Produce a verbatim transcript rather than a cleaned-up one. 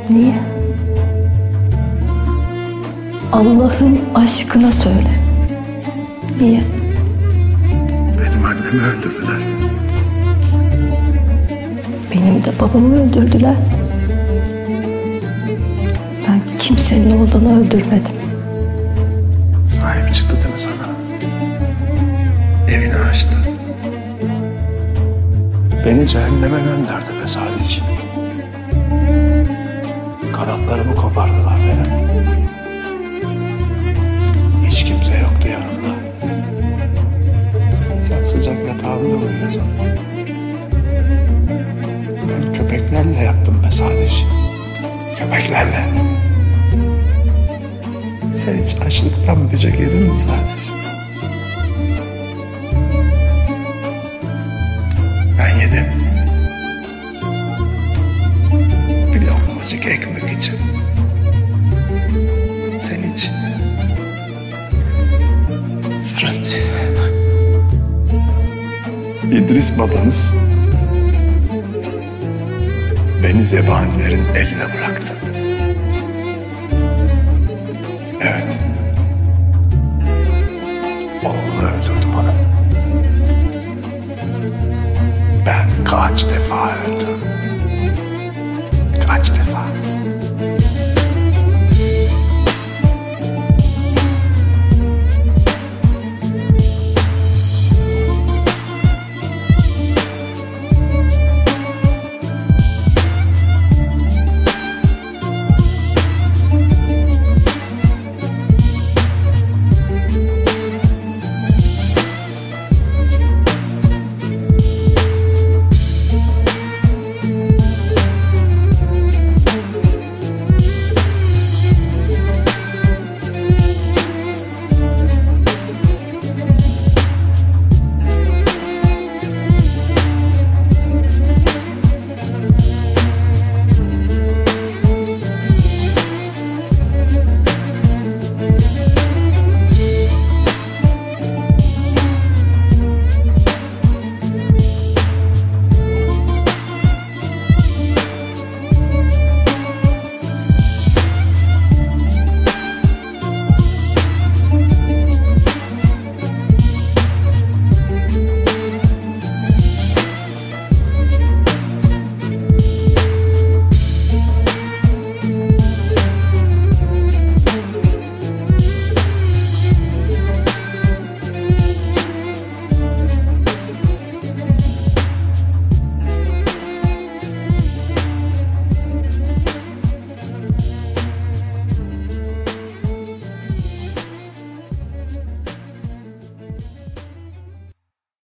Niye? Allah'ın aşkına söyle. Niye? Benim annemi öldürdüler. Benim de babamı öldürdüler. Ben kimsenin oğlunu öldürmedim. Sahibi çıktı değil mi sana? Evini açtı. Beni cehenneme gönderdi be sadece. Kanatlarımı kopardılar benim. Hiç kimse yoktu yanımda. Sen sıcak yatağında uyuyorsun. Ben köpeklerle yattım be sadece. Köpeklerle. Sen hiç açlıktan böcek yedin mi sadece? Ben yedim. Bir lokmacık ekmek için. Sen için. Fırat. İdris babanız beni zebanilerin eline bıraktı. Evet. Oğlunu öldürdü bana. Ben kaç defa öldüm. Kaç defa.